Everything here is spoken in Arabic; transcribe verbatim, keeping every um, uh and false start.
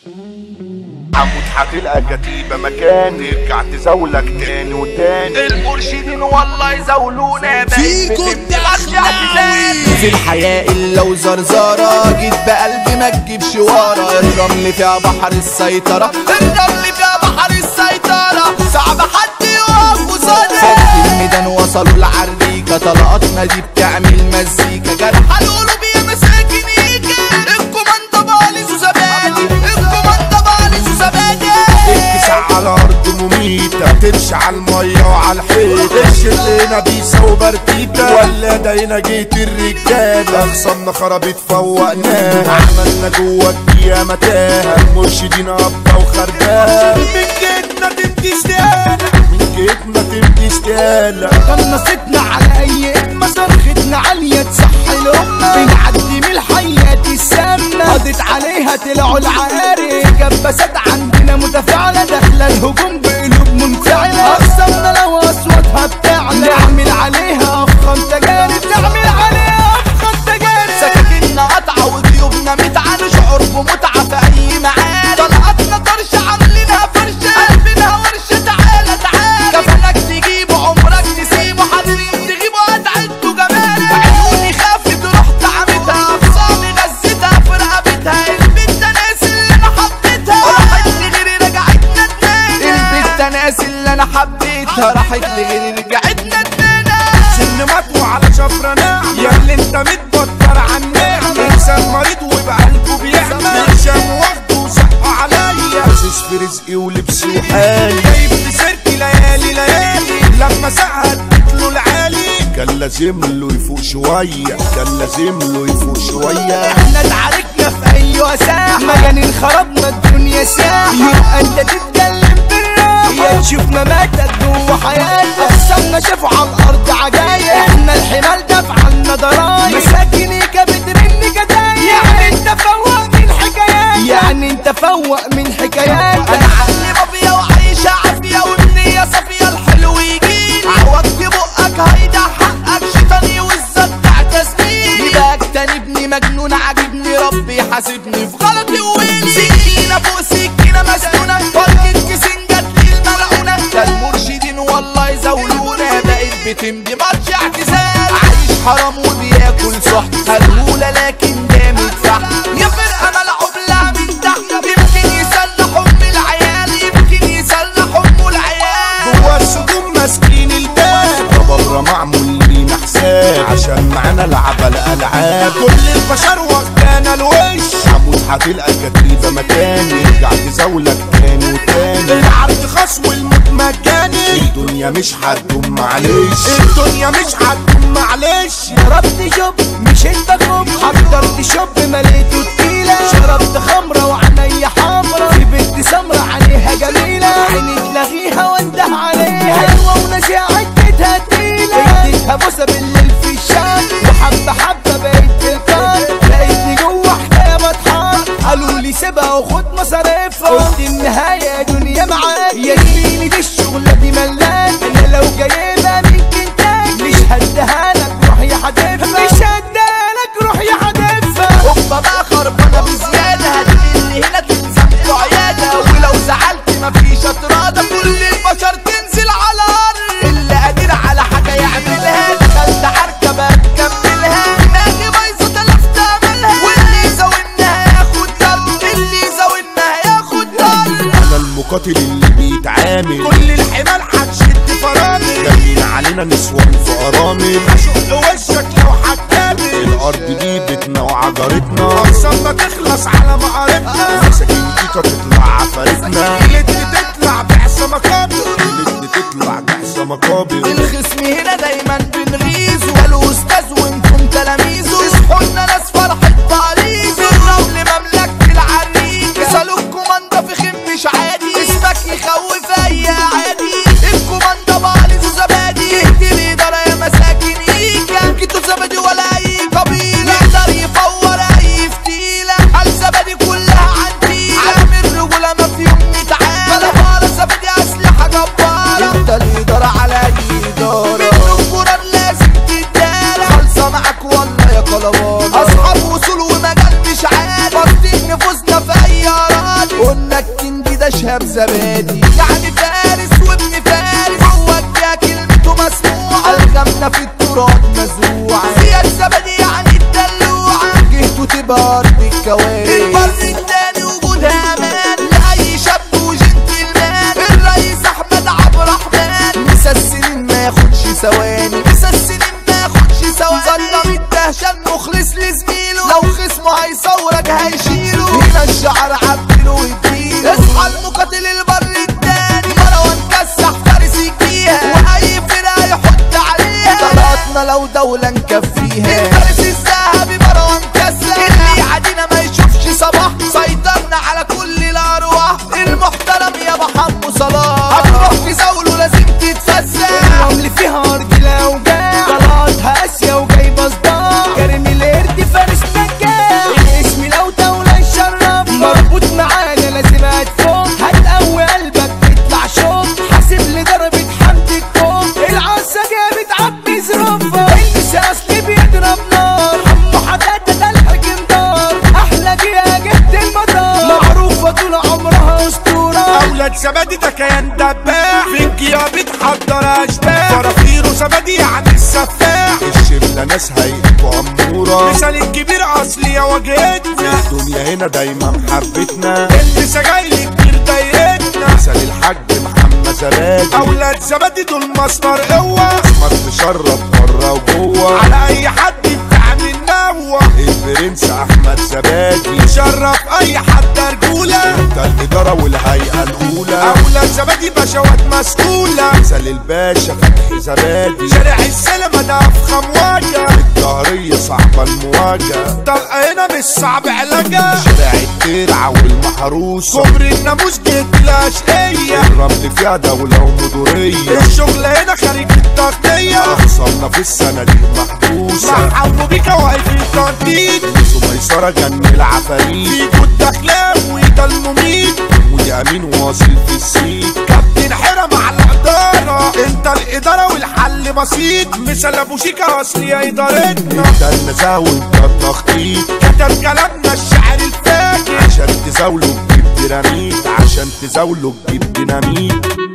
عمود هتلقى كتيبة مكان ترجع تزولك تاني وتاني. المرشدين والله يزولونا فيكو الدخلاوي في الحياة إلا وزرزارة، جيت بقلبي ما تجيبش ورا. الرمل فيها بحر السيطرة، الرمل فيها بحر السيطرة، صعب حد يقف قصادي. فوق الميدان وصلوا العريكة، طلقاتنا دي بتعمل مزيكا. جرح القلوب يا مساكنيكا، الكوماندا باليز وزبادي، الكوماندا باليز وزبادي. اتسع على ارض مميتة، تمشي على المية وعلى الحيط. الشلينا بيسا وبرتيتا، ولا داينا جيت الرجالة. اخصمنا خربت فوقناها، عملنا جوا الدنيا متاهة. المرشدين ابطا وخرباها، من جيتنا تبكي اشتيانا، من جيتنا تبكي اشتيانا. قنصتنا على اي اتمة، صرختنا عالية تصحي الامة. بنعدي من الحياة السامة، قضت عليها طلعوا العقاري. كبسات عندنا متفاعلة، داخلة الهجوم بقلوب منفعلة. اقسمنا لو اصواتها بتعلى، نعمل عليها افخم تجارب، نعمل عليها افخم تجارب. سكاكيننا قطعة وجيوبنا متعة، نشعر بمتعة في اي معارك. طلقاتنا طرشة عاملينها فرشة، قلبنا ورشة. تعالى تعالى كفنك تجيبه عمرك تسيبه، حاضرين تغيبه هتعدوا جمالك. عيوني خافت رحت عمتها، اخصامي غزتها في رقبتها. البنت ناس اللي انا حبيتها، راحت لغيري رجعتنا ندمانة. البنت ناس اللي انا حبيتها، راحت لغيري رجعتنا ندمانة. سن مطوى على شفرة ناعمة، يا اللي انت متبطر عالنعمة. انسان مريض وبقلبه بيعمى، شام واخده وزقه عليا. حاسس في رزقي ولبسي وحالي، جايب في سيرتي ليالي ليالي. لما ساعة اديتله العالي، كان لازم له يفوق شوية، كان لازم له يفوق شوية. احنا اتعاركنا في اي وساحة، مجانين خربنا الدنيا ساحة. يبقى انت تتكلم بالراحة، يا تشوف مماتك جوه حياتك. اخصامنا شافوا على الارض عجايب، احنا الحمال دفع عنا ضرايب. مساكنيكا بترن جدايب، يعني انت فوق من حكايات، يعني انت فوق من حكايات. انا عقلي مافيا وعايشة عافية، والنية صافية. الحلو يجيلي عوض في بقك هيدا حقك، شيطاني والزبع تسبيلي. يبقى اجتنبني مجنون عاجبني، ربي حاسبني في غلطي وويلي. سكينة فوق سكينة مسنونة، فرقة كيسين جاتلي الملعونة. ده المرشدين والله يزولونا، بقيت بتمضي ماتش اعتزال. عايش حرام وبياكل صحت، هلهولة لكن جامد صح. يا فرقة ملعوب لها من تحت، يمكن يسلح ام العيال، يمكن يسلح ام العيال. جوا السجون ماسكين الباب، بره معمول لينا حساب، عشان معانا لعبة الالعاب. كل البشر واخدانا الوش، عمود هتلقى كتيبة مكان، يرجع تزولك تاني وتاني. العرض خاص والموت مجاني، الدنيا مش هتدوم معلش، الدنيا مش هتدوم معلش. شربت شوب مش انت كوب، حضرت شوب مليته تقيلة. شربت خمرة وعينيا حمرا، في بنت سمرة عليها جميلة. عيني تلاغيها وانده عليها، حلوة ونسيعة اديتها تقيلة. اديتها بوسة بالليل في الشام، وحبة حبة بقيت في القار. لقيتني جوه حكاية بطحان، قالولي سيبها وخد مصاريفها. قلت النهاية دنيا معاك يا زميلي، دي الشغلة دي ملاك. انا لو جايبها من كنتاك، مش هديها لك روح يا حدفها، مش هديها لك روح يا حدفها. هوبا بقى خربانة بزيادة، هتجيلي هنا تلزم له عيادة. ولو زعلت مفيش اتراضى، كل البشر تنزل على الارض. اللي قادر على حاجة يعملها، دخلت عركة بقى تكملها. دماغي بايظة تلفت املها، واللي يزاولنها ياخد ضرب، اللي يزاولنها ياخد ضرب. انا المقاتل اللي بيتعامل، كل الحمال هتشد فرامل. جايين علينا نسوان في ارامل، هشق وشك لو هتقابل. الارض دي بيتنا وعجرتنا، اقسامنا تخلص على مقاربنا. مساكين كيكا تطلع عفارتنا، اللي تطلع بعصا مقابل، اللي تطلع بعصا مقابل. الخصم هنا دايما بنغيظ، والاستاذ وانتم تلاميذه. اصحولنا ناس فرحة تعريض، الرمل مملكة العريق. سالوا الكوماندا في خيم مش عادي، اسمك يخوف اي عادي. الكوماندا باليز وزبادي، اهدي الادارة يا مساكنيكا. جيتوا زبادي ولا اي قبيلة، يقدر يفور اي فتيلة. الزبادي كلها عندي، عالم الرجولة ما في يوم نتعادل. زبادي، يعني فارس وابن فارس، هو الجا كلمته مسموعة، الغمنا في التراب مزروعة، زياد زبادي يعني الدلوعة، جهته تبقى أرض الكوارث. البر التاني وجودها أمان لأي شاب وجنتلمان، الرئيس أحمد عبد الرحمن، مسا السنين ما ياخدش ثواني، مسا السنين ما ياخدش ثواني، ظلم الدهشان مخلص لزميله، لو خصمه هيصورك هيشيله، هنا الشعر عبله ويديله، اصحى المقاتل البر التاني، مروان كسح فارس يجيها، وأي فرقة يحط عليها، طلعتنا لو دولة نكفيها، الفارس الذهبي مروان كسح، اللي يعدينا ما يشوفش صباح، سيطرنا على كل الأرواح، المحترم يا محمد صلاح، هتروح في زوله لازم تتفزع، الرمل فيها أرض الأوجاع، طلعتها آسيا وجايبة صداع، كريم القرد فارس نجاح، الاسم لو دولة يشرف، مربوط معانا لازم هتفوق، هتقوي قلبك تطلع شوط، حاسب لضربة حمد الكوم، العصا جابت عبي ظروفها، النساء أصلي بيضرب نار، حمو حدادة ده الحكمدار، أحلى جيها جبت المطار، معروفة طول عمرها أسطورة، اولاد زبادي ده كيان دباح، في الجياب بتحضر اشباح، فرافيرو زبادي يعني السفاح، الشله ناس هيئته اموره، مثال الكبير اصلي يا واجهتنا، الدنيا هنا دايما محبتنا، اللي سجايلي كتير ضايقتنا، مثال الحاج محمد زبادي، اولاد زبادي دول مصدر قوه، اسمر مشرف بره وجوه، على اي حد بتعمل نوه، البرنس احمد زبادي يشرف اي حد رجوله، انت الاداره والهيئه الاولى، اولاد زبادي باشوات مسؤوله، مثال الباشا فتحي زبادي، شارع السلمه ده افخم واجهه، الظهريه صعبه المواجهه، طلقه هنا مش صعب علاجها، شارع الترعه والمحروسه، كوبري الناموس جيت الاشقيه، الرمل فيها دوله ومدوريه، الشغل هنا خارج التغطيه، اخصامنا في السنه دي محبوسه، مرحبا بيك واقف التنطيط، نسو ميسره جن العفاريت، فيكو الدخلاوي ده المميت، ودي امين واصل في السيت، كابتن حرم على الاداره، انت الاداره والحل بسيط، مثال ابو شيكا اصلي يا ادارتنا، انت النزاهه وانت التخطيط، كتب كلامنا الشعر الفاجر، عشان تزاوله تجيب ديناميت، عشان تزاوله تجيب ديناميت.